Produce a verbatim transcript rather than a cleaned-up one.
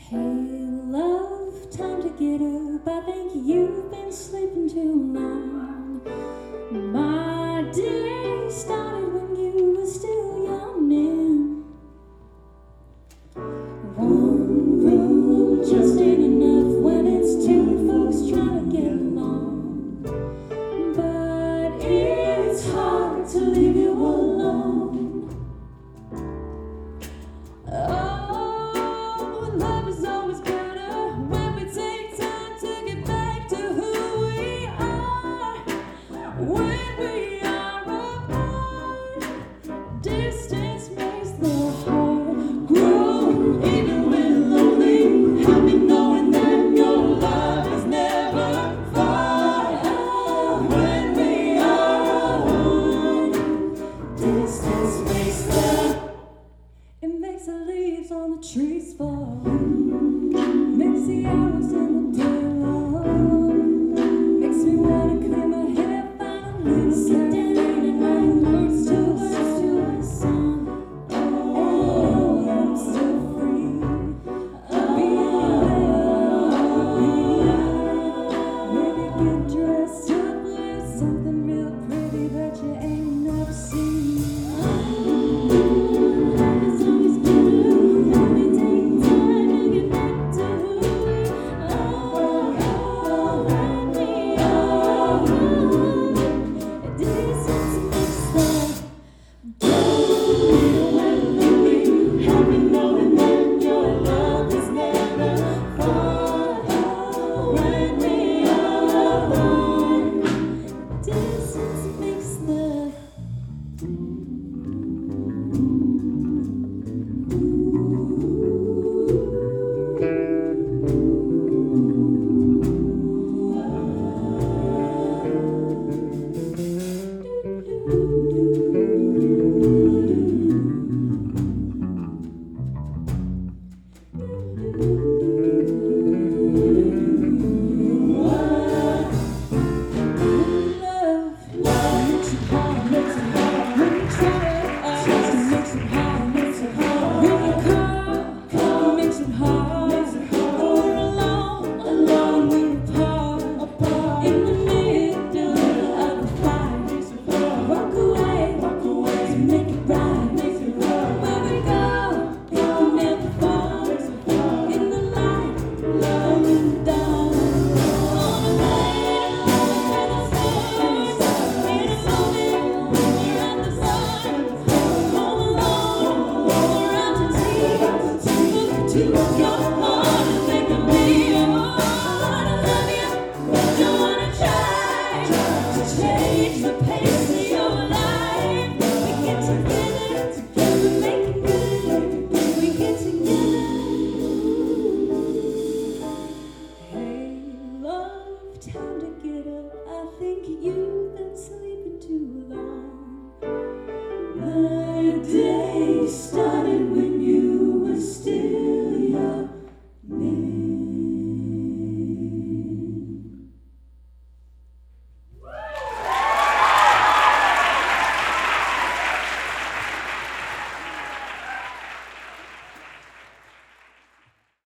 Hey, love, time to get up. I think you've been sleeping too long. My day started when you were still yawning. One room just ain't enough when it's two folks trying to get along. But it's hard to leave you alone. Oh, love is always better when we take time to get back to who we are. When we are apart, distance makes the heart grow. Even when lonely, happy knowing that your love is never far. When we are alone, distance makes the It makes the leaves on the trees fall. Makes the hours in the day long. Makes me wanna clear my hair finally. Sit down and write words to words to a song. Oh, I'm so free. Maybe get dressed up, wear something real pretty that you ain't never seen. Your heart, think of me.